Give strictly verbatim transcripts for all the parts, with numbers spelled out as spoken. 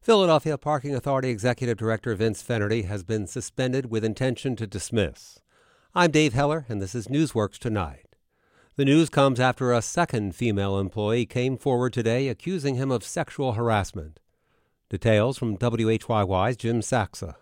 Philadelphia Parking Authority Executive Director Vince Finnerty has been suspended with intention to dismiss. I'm Dave Heller, and this is Newsworks Tonight. The news comes after a second female employee came forward today accusing him of sexual harassment. Details from W H Y Y's Jim Saxa.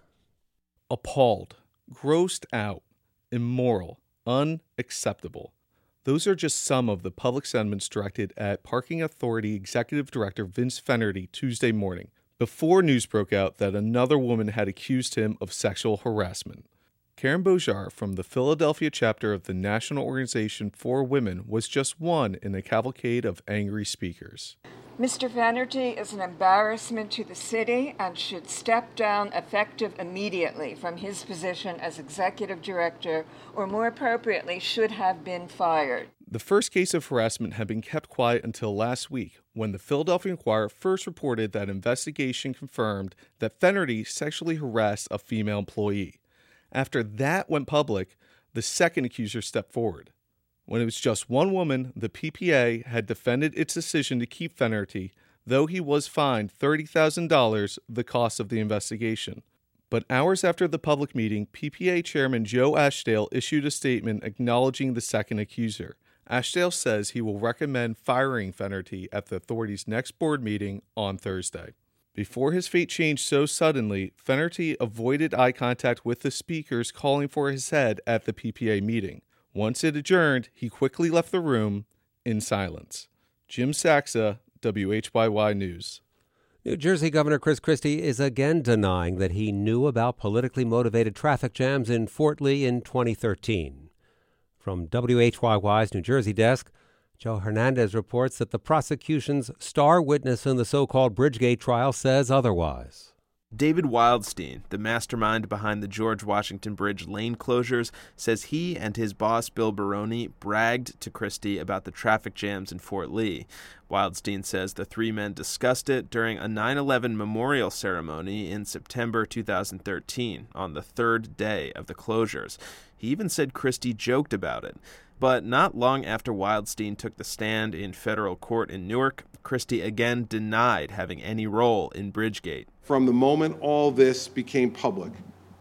Appalled, grossed out, immoral, unacceptable. Those are just some of the public sentiments directed at Parking Authority Executive Director Vince Finnerty Tuesday morning, before news broke out that another woman had accused him of sexual harassment. Karen Bojar from the Philadelphia chapter of the National Organization for Women was just one in a cavalcade of angry speakers. Mister Finnerty is an embarrassment to the city and should step down effective immediately from his position as executive director, or more appropriately, should have been fired. The first case of harassment had been kept quiet until last week, when the Philadelphia Inquirer first reported that investigation confirmed that Finnerty sexually harassed a female employee. After that went public, the second accuser stepped forward. When it was just one woman, the P P A had defended its decision to keep Finnerty, though he was fined thirty thousand dollars, the cost of the investigation. But hours after the public meeting, P P A Chairman Joe Ashdale issued a statement acknowledging the second accuser. Ashdale says he will recommend firing Finnerty at the authority's next board meeting on Thursday. Before his fate changed so suddenly, Finnerty avoided eye contact with the speakers calling for his head at the P P A meeting. Once it adjourned, he quickly left the room in silence. Jim Saxa, W H Y Y News. New Jersey Governor Chris Christie is again denying that he knew about politically motivated traffic jams in Fort Lee in twenty thirteen. From W H Y Y's New Jersey desk, Joe Hernandez reports that the prosecution's star witness in the so-called Bridgegate trial says otherwise. David Wildstein, the mastermind behind the George Washington Bridge lane closures, says he and his boss Bill Baroni bragged to Christie about the traffic jams in Fort Lee. Wildstein says the three men discussed it during a nine eleven memorial ceremony in September two thousand thirteen, on the third day of the closures. He even said Christie joked about it. But not long after Wildstein took the stand in federal court in Newark, Christie again denied having any role in Bridgegate. From the moment all this became public,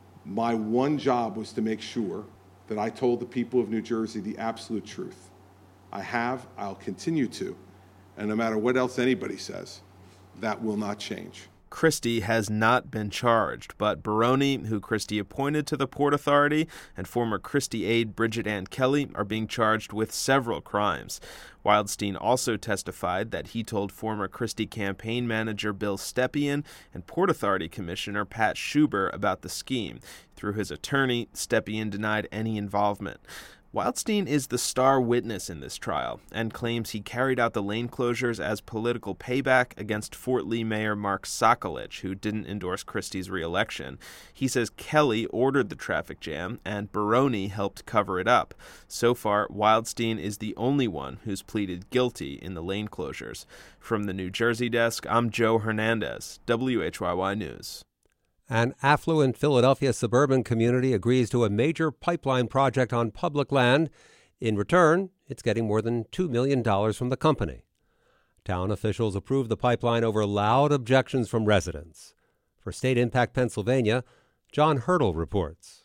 my one job was to make sure that I told the people of New Jersey the absolute truth. I have, I'll continue to, and no matter what else anybody says, that will not change. Christie has not been charged, but Baroni, who Christie appointed to the Port Authority, and former Christie aide Bridget Ann Kelly are being charged with several crimes. Wildstein also testified that he told former Christie campaign manager Bill Stepien and Port Authority Commissioner Pat Schuber about the scheme. Through his attorney, Stepien denied any involvement. Wildstein is the star witness in this trial and claims he carried out the lane closures as political payback against Fort Lee Mayor Mark Sokolich, who didn't endorse Christie's reelection. He says Kelly ordered the traffic jam and Baroni helped cover it up. So far, Wildstein is the only one who's pleaded guilty in the lane closures. From the New Jersey desk, I'm Joe Hernandez, W H Y Y News. An affluent Philadelphia suburban community agrees to a major pipeline project on public land. In return, it's getting more than two million dollars from the company. Town officials approved the pipeline over loud objections from residents. For State Impact Pennsylvania, John Hurdle reports.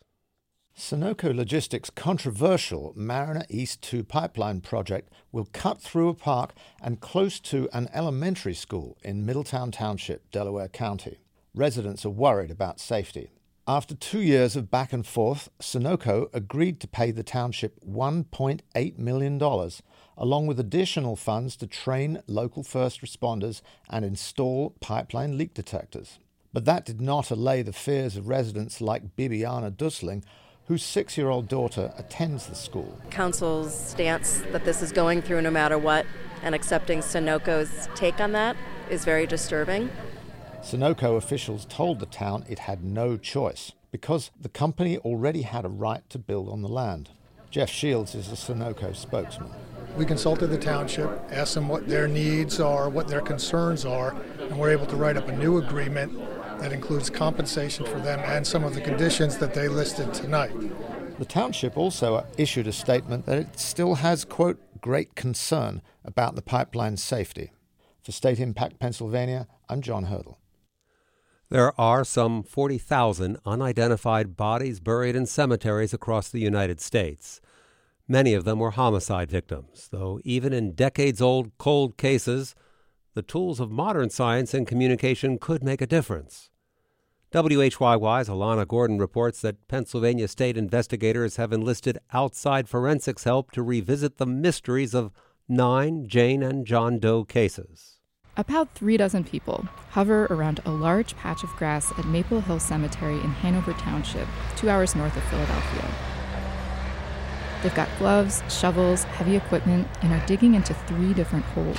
Sunoco Logistics' controversial Mariner East two pipeline project will cut through a park and close to an elementary school in Middletown Township, Delaware County. Residents are worried about safety. After two years of back and forth, Sunoco agreed to pay the township one point eight million dollars, along with additional funds to train local first responders and install pipeline leak detectors. But that did not allay the fears of residents like Bibiana Dusling, whose six-year-old daughter attends the school. Council's stance that this is going through no matter what, and accepting Sunoco's take on that is very disturbing. Sunoco officials told the town it had no choice because the company already had a right to build on the land. Jeff Shields is a Sunoco spokesman. We consulted the township, asked them what their needs are, what their concerns are, and we're able to write up a new agreement that includes compensation for them and some of the conditions that they listed tonight. The township also issued a statement that it still has, quote, great concern about the pipeline's safety. For State Impact Pennsylvania, I'm John Hurdle. There are some forty thousand unidentified bodies buried in cemeteries across the United States. Many of them were homicide victims, though even in decades-old cold cases, the tools of modern science and communication could make a difference. W H Y Y's Alana Gordon reports that Pennsylvania state investigators have enlisted outside forensics help to revisit the mysteries of nine Jane and John Doe cases. About three dozen people hover around a large patch of grass at Maple Hill Cemetery in Hanover Township, two hours north of Philadelphia. They've got gloves, shovels, heavy equipment, and are digging into three different holes.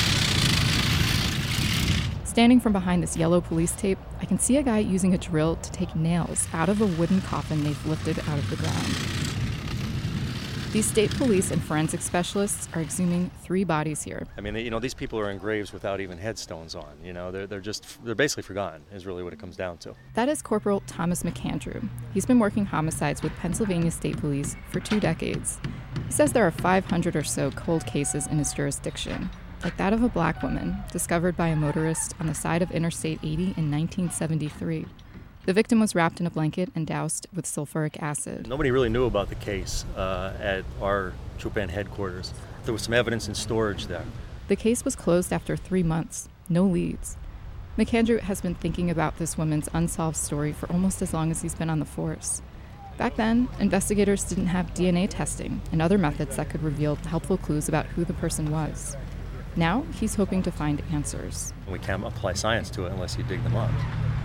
Standing from behind this yellow police tape, I can see a guy using a drill to take nails out of a wooden coffin they've lifted out of the ground. These state police and forensic specialists are exhuming three bodies here. I mean, you know, these people are in graves without even headstones on. You know, they're, they're just, they're basically forgotten, is really what it comes down to. That is Corporal Thomas McAndrew. He's been working homicides with Pennsylvania State Police for two decades. He says there are five hundred or so cold cases in his jurisdiction, like that of a black woman discovered by a motorist on the side of Interstate eighty in nineteen seventy-three. The victim was wrapped in a blanket and doused with sulfuric acid. Nobody really knew about the case uh, at our Troop Band headquarters. There was some evidence in storage there. The case was closed after three months. No leads. McAndrew has been thinking about this woman's unsolved story for almost as long as he's been on the force. Back then, investigators didn't have D N A testing and other methods that could reveal helpful clues about who the person was. Now, he's hoping to find answers. We can't apply science to it unless you dig them up.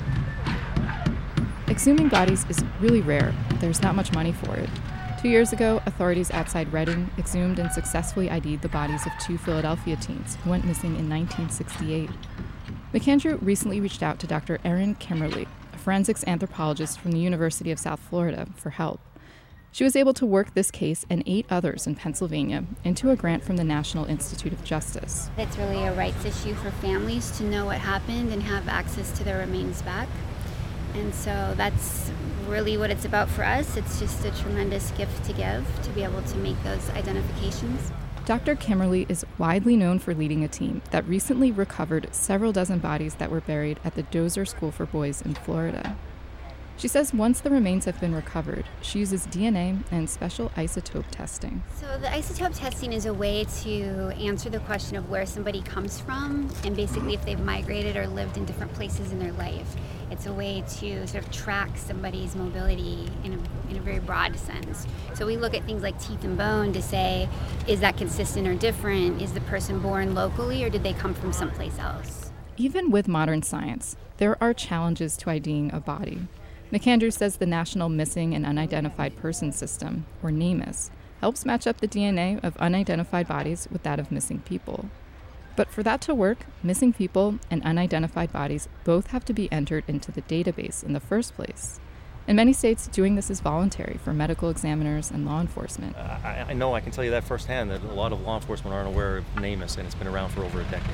Exhuming bodies is really rare. There's not much money for it. Two years ago, authorities outside Reading exhumed and successfully I D'd the bodies of two Philadelphia teens who went missing in nineteen sixty-eight. McAndrew recently reached out to Doctor Erin Kimmerly, a forensics anthropologist from the University of South Florida, for help. She was able to work this case and eight others in Pennsylvania into a grant from the National Institute of Justice. It's really a rights issue for families to know what happened and have access to their remains back. And so that's really what it's about for us. It's just a tremendous gift to give, to be able to make those identifications. Doctor Kimmerly is widely known for leading a team that recently recovered several dozen bodies that were buried at the Dozer School for Boys in Florida. She says once the remains have been recovered, she uses D N A and special isotope testing. So the isotope testing is a way to answer the question of where somebody comes from and basically if they've migrated or lived in different places in their life. It's a way to sort of track somebody's mobility in a, in a very broad sense. So we look at things like teeth and bone to say, is that consistent or different? Is the person born locally or did they come from someplace else? Even with modern science, there are challenges to IDing a body. McAndrew says the National Missing and Unidentified Persons System, or NamUs, helps match up the D N A of unidentified bodies with that of missing people. But for that to work, missing people and unidentified bodies both have to be entered into the database in the first place. In many states, doing this is voluntary for medical examiners and law enforcement. Uh, I, I know, I can tell you that firsthand, that a lot of law enforcement aren't aware of NamUs, and it's been around for over a decade.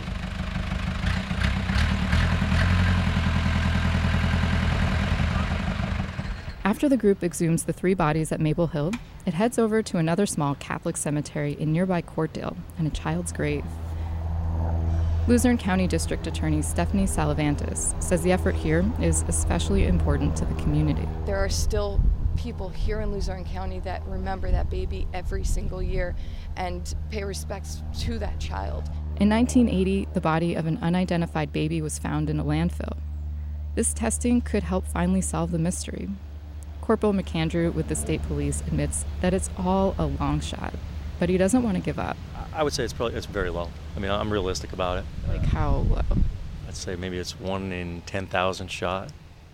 After the group exhumes the three bodies at Maple Hill, it heads over to another small Catholic cemetery in nearby Courtdale and a child's grave. Luzerne County District Attorney Stephanie Salavantis says the effort here is especially important to the community. There are still people here in Luzerne County that remember that baby every single year and pay respects to that child. In nineteen eighty, the body of an unidentified baby was found in a landfill. This testing could help finally solve the mystery. Corporal McAndrew with the state police admits that it's all a long shot, but he doesn't want to give up. I would say it's probably it's very low. I mean, I'm realistic about it. Like how low? I'd say maybe it's one in ten thousand shot,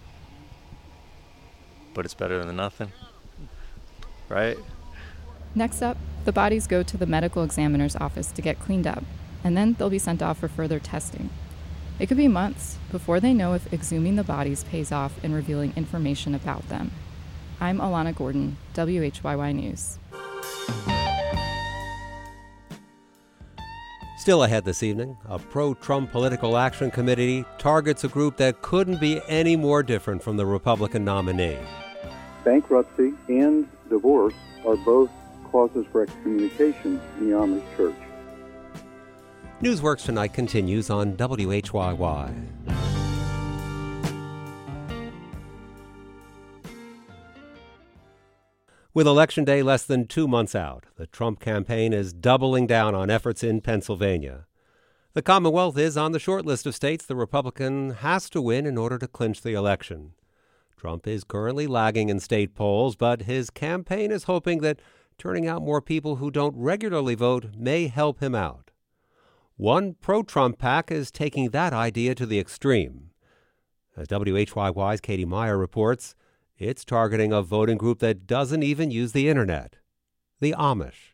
but it's better than nothing, right? Next up, the bodies go to the medical examiner's office to get cleaned up, and then they'll be sent off for further testing. It could be months before they know if exhuming the bodies pays off in revealing information about them. I'm Alana Gordon, W H Y Y News. Still ahead this evening, a pro-Trump political action committee targets a group that couldn't be any more different from the Republican nominee. Bankruptcy and divorce are both causes for excommunication in the Amish Church. Newsworks Tonight continues on W H Y Y. With Election Day less than two months out, the Trump campaign is doubling down on efforts in Pennsylvania. The Commonwealth is on the short list of states the Republican has to win in order to clinch the election. Trump is currently lagging in state polls, but his campaign is hoping that turning out more people who don't regularly vote may help him out. One pro-Trump PAC is taking that idea to the extreme. As W H Y Y's Katie Meyer reports, it's targeting a voting group that doesn't even use the internet, the Amish.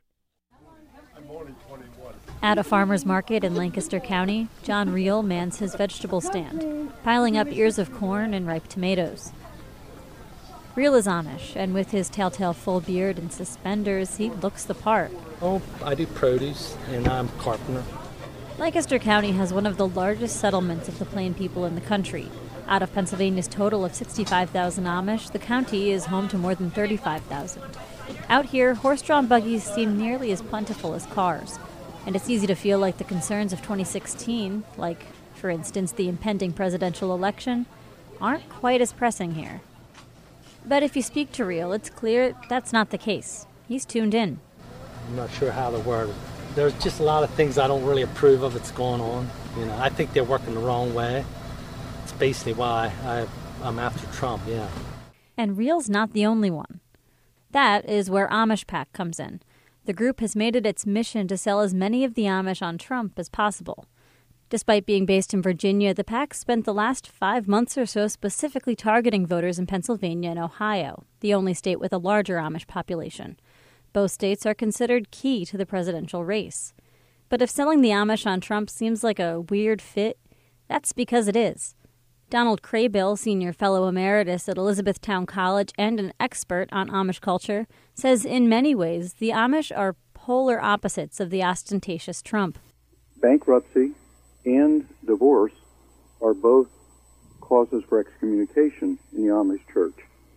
At a farmer's market in Lancaster County, John Reel mans his vegetable stand, piling up ears of corn and ripe tomatoes. Reel is Amish, and with his telltale full beard and suspenders, he looks the part. Oh, I do produce, and I'm a carpenter. Lancaster County has one of the largest settlements of the Plain people in the country. Out of Pennsylvania's total of sixty-five thousand Amish, the county is home to more than thirty-five thousand. Out here, horse-drawn buggies seem nearly as plentiful as cars. And it's easy to feel like the concerns of twenty sixteen, like, for instance, the impending presidential election, aren't quite as pressing here. But if you speak to Reel, it's clear that's not the case. He's tuned in. I'm not sure how to word it. There's just a lot of things I don't really approve of that's going on. You know, I think they're working the wrong way. It's basically why I, I'm after Trump, yeah. And Reel's not the only one. That is where Amish PAC comes in. The group has made it its mission to sell as many of the Amish on Trump as possible. Despite being based in Virginia, the PAC spent the last five months or so specifically targeting voters in Pennsylvania and Ohio, the only state with a larger Amish population. Both states are considered key to the presidential race. But if selling the Amish on Trump seems like a weird fit, that's because it is. Donald Craybill, senior fellow emeritus at Elizabethtown College and an expert on Amish culture, says in many ways the Amish are polar opposites of the ostentatious Trump. Bankruptcy and divorce are both causes for excommunication in the Amish church.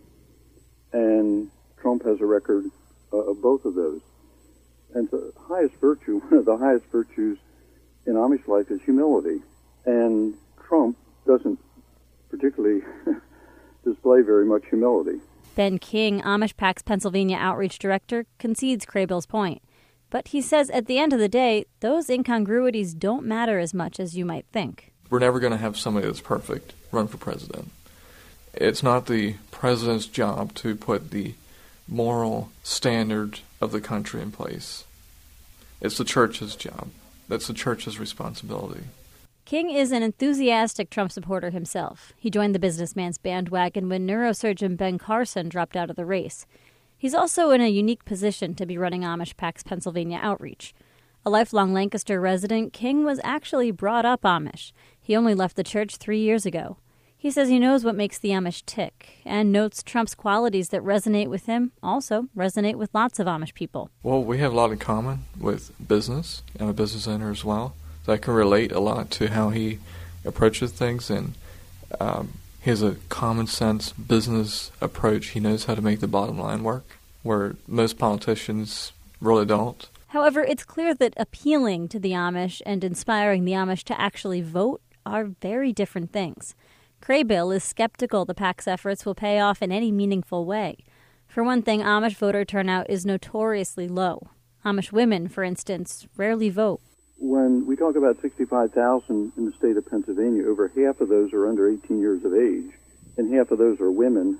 And Trump has a record uh, of both of those. And the highest virtue, one of the highest virtues in Amish life is humility. And Trump doesn't particularly display very much humility. Ben King, Amish PAC's Pennsylvania outreach director, concedes Craybill's point. But he says at the end of the day, those incongruities don't matter as much as you might think. We're never going to have somebody that's perfect run for president. It's not the president's job to put the moral standard of the country in place. It's the church's job. That's the church's responsibility. King is an enthusiastic Trump supporter himself. He joined the businessman's bandwagon when neurosurgeon Ben Carson dropped out of the race. He's also in a unique position to be running Amish PAC's Pennsylvania outreach. A lifelong Lancaster resident, King was actually brought up Amish. He only left the church three years ago. He says he knows what makes the Amish tick, and notes Trump's qualities that resonate with him also resonate with lots of Amish people. Well, we have a lot in common with business. I'm a business owner as well. So I can relate a lot to how he approaches things, and um, he has a common sense business approach. He knows how to make the bottom line work, where most politicians really don't. However, it's clear that appealing to the Amish and inspiring the Amish to actually vote are very different things. Craybill is skeptical the PAC's efforts will pay off in any meaningful way. For one thing, Amish voter turnout is notoriously low. Amish women, for instance, rarely vote. When we talk about sixty-five thousand in the state of Pennsylvania, over half of those are under eighteen years of age, and half of those are women,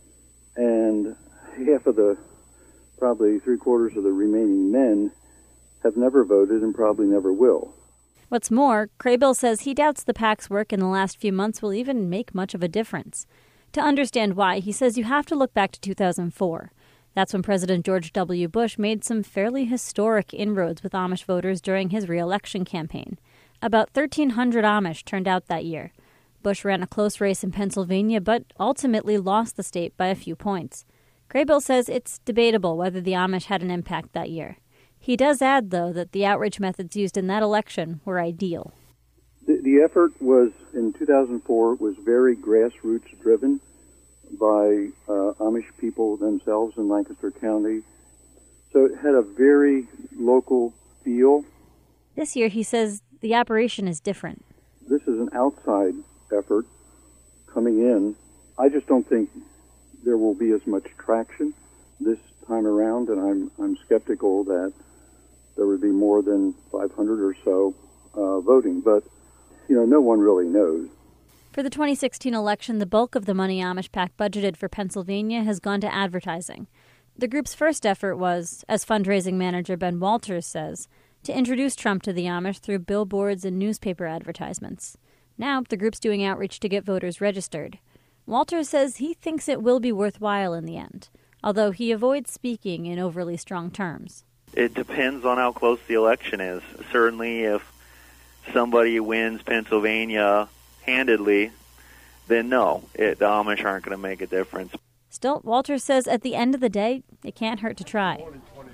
and half of the, probably three-quarters of the remaining men have never voted and probably never will. What's more, Craybill says he doubts the PAC's work in the last few months will even make much of a difference. To understand why, he says you have to look back to two thousand four. That's when President George W. Bush made some fairly historic inroads with Amish voters during his re-election campaign. About thirteen hundred Amish turned out that year. Bush ran a close race in Pennsylvania, but ultimately lost the state by a few points. Craybill says it's debatable whether the Amish had an impact that year. He does add, though, that the outreach methods used in that election were ideal. The, the effort was, in two thousand four, was very grassroots driven by uh, Amish people themselves in Lancaster County. So it had a very local feel. This year, he says, the operation is different. This is an outside effort coming in. I just don't think there will be as much traction this time around, and I'm I'm skeptical that there would be more than five hundred or so uh, voting. But, you know, no one really knows. For the twenty sixteen election, the bulk of the money Amish PAC budgeted for Pennsylvania has gone to advertising. The group's first effort was, as fundraising manager Ben Walters says, to introduce Trump to the Amish through billboards and newspaper advertisements. Now, the group's doing outreach to get voters registered. Walters says he thinks it will be worthwhile in the end, although he avoids speaking in overly strong terms. It depends on how close the election is. Certainly, if somebody wins Pennsylvania handedly, then no, it, the Amish aren't going to make a difference. Still, Walters says at the end of the day, it can't hurt to try.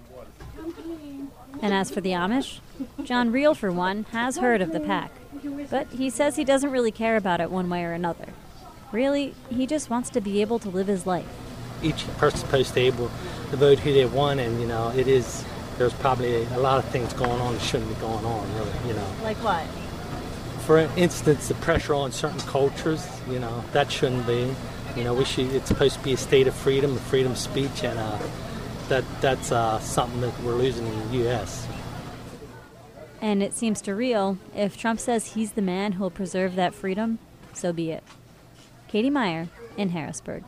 And as for the Amish, John Reel, for one, has heard of the PAC, but he says he doesn't really care about it one way or another. Really, he just wants to be able to live his life. Each person's supposed to be able to vote who they want, and, you know, it is, there's probably a lot of things going on that shouldn't be going on, really, you know. Like what? For instance, the pressure on certain cultures, you know, that shouldn't be. You know, we should, it's supposed to be a state of freedom, of freedom of speech, and uh, that that's uh, something that we're losing in the U S And it seems to Reel, if Trump says he's the man who'll preserve that freedom, so be it. Katie Meyer in Harrisburg.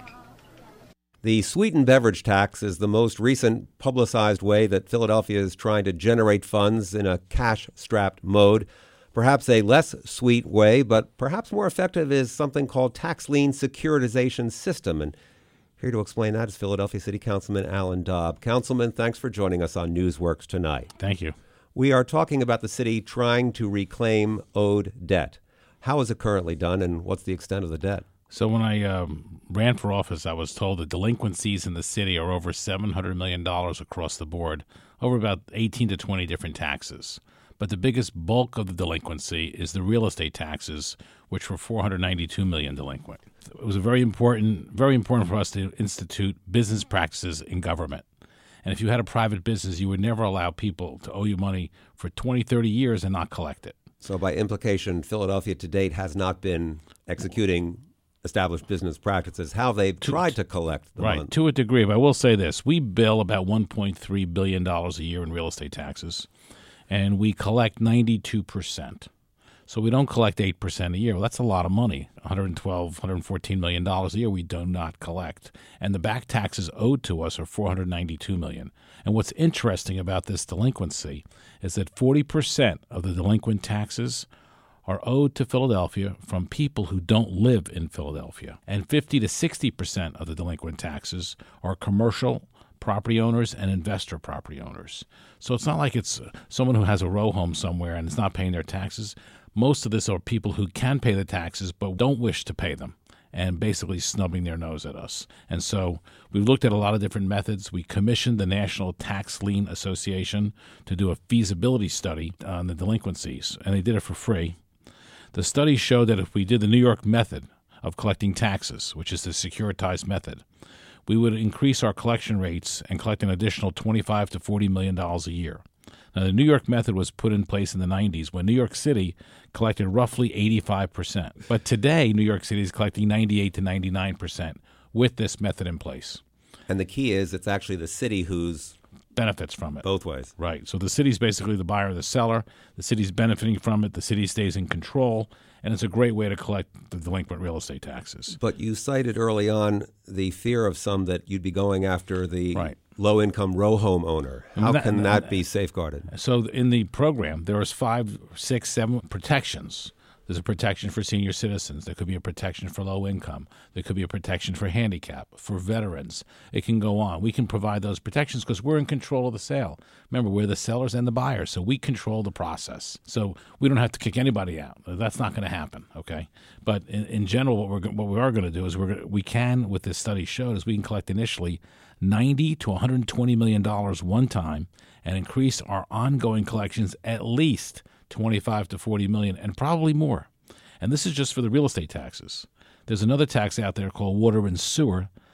The sweetened beverage tax is the most recent publicized way that Philadelphia is trying to generate funds in a cash-strapped mode. Perhaps a less sweet way, but perhaps more effective, is something called tax lien securitization system. And here to explain that is Philadelphia City Councilman Alan Dobb. Councilman, thanks for joining us on Newsworks tonight. Thank you. We are talking about the city trying to reclaim owed debt. How is it currently done, and what's the extent of the debt? So when I um, ran for office, I was told that delinquencies in the city are over seven hundred million dollars across the board, over about eighteen to twenty different taxes. But the biggest bulk of the delinquency is the real estate taxes, which were four hundred ninety-two million dollars delinquent. It was a very important, very important for us to institute business practices in government. And if you had a private business, you would never allow people to owe you money for twenty, thirty years and not collect it. So by implication, Philadelphia to date has not been executing established business practices, how they've to, tried to collect the right, money. To a degree. But I will say this. We bill about one point three billion dollars a year in real estate taxes, and we collect ninety-two percent. So we don't collect eight percent a year. Well, that's a lot of money, one hundred twelve, one hundred fourteen million dollars a year we do not collect. And the back taxes owed to us are four hundred ninety-two million dollars. And what's interesting about this delinquency is that forty percent of the delinquent taxes are owed to Philadelphia from people who don't live in Philadelphia. And fifty to sixty percent of the delinquent taxes are commercial property owners and investor property owners. So it's not like it's someone who has a row home somewhere and is not paying their taxes. Most of this are people who can pay the taxes but don't wish to pay them and basically snubbing their nose at us. And so we've looked at a lot of different methods. We commissioned the National Tax Lien Association to do a feasibility study on the delinquencies, and they did it for free. The study showed that if we did the New York method of collecting taxes, which is the securitized method, we would increase our collection rates and collect an additional twenty-five to forty million dollars a year. Now, the New York method was put in place in the nineties when New York City collected roughly eighty-five percent. But today, New York City is collecting ninety-eight to ninety-nine percent with this method in place. And the key is it's actually the city who's benefits from it. Both ways. Right. So the city's basically the buyer or the seller. The city's benefiting from it. The city stays in control. And it's a great way to collect the delinquent real estate taxes. But you cited early on the fear of some that you'd be going after the right. low-income row home owner. How I mean, that, can that, that be safeguarded? So in the program, there is five, six, seven protections. There's a protection for senior citizens. There could be a protection for low income. There could be a protection for handicap, for veterans. It can go on. We can provide those protections because we're in control of the sale. Remember, we're the sellers and the buyers, so we control the process. So we don't have to kick anybody out. That's not going to happen, okay? But in, in general, what we're what we are going to do is we're gonna, we can, what this study showed, is we can collect initially ninety to one hundred twenty million dollars one time and increase our ongoing collections at least twenty-five to forty million, and probably more. And this is just for the real estate taxes. There's another tax out there called water and sewer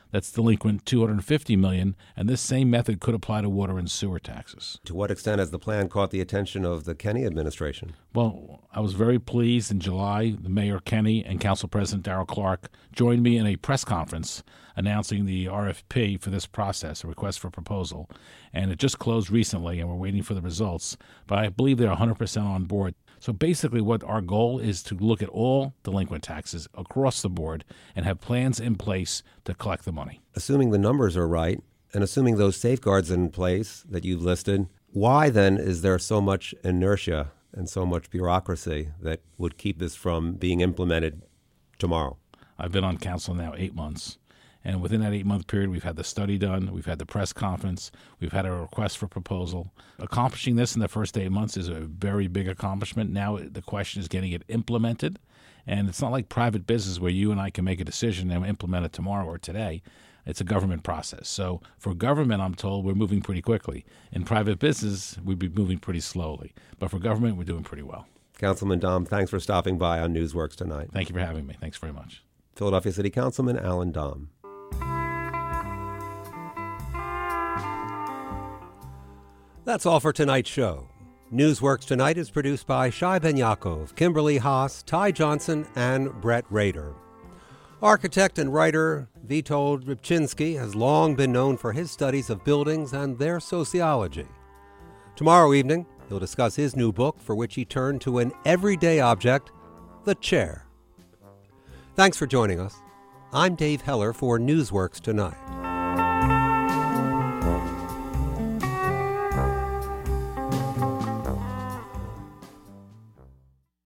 that's delinquent two hundred fifty million dollars, and this same method could apply to water and sewer taxes. To what extent has the plan caught the attention of the Kenney administration? Well, I was very pleased in July. The Mayor Kenney and Council President Darrell Clark joined me in a press conference announcing the R F P for this process, a request for proposal. And it just closed recently, and we're waiting for the results. But I believe they're one hundred percent on board. So basically what our goal is to look at all delinquent taxes across the board and have plans in place to collect the money. Assuming the numbers are right, and assuming those safeguards in place that you've listed, why then is there so much inertia and so much bureaucracy that would keep this from being implemented tomorrow? I've been on council now eight months. And within that eight-month period, we've had the study done, we've had the press conference, we've had a request for proposal. Accomplishing this in the first eight months is a very big accomplishment. Now the question is getting it implemented. And it's not like private business where you and I can make a decision and implement it tomorrow or today. It's a government process. So for government, I'm told, we're moving pretty quickly. In private business, we'd be moving pretty slowly. But for government, we're doing pretty well. Councilman Dom, thanks for stopping by on Newsworks tonight. Thank you for having me. Thanks very much. Philadelphia City Councilman Alan Dom. That's all for tonight's show. Newsworks Tonight is produced by Shai Ben Yaakov, Kimberly Haas, Ty Johnson, and Brett Rader. Architect and writer Witold Rybczynski has long been known for his studies of buildings and their sociology. Tomorrow evening, he'll discuss his new book, for which he turned to an everyday object, the chair. Thanks for joining us. I'm Dave Heller for Newsworks Tonight.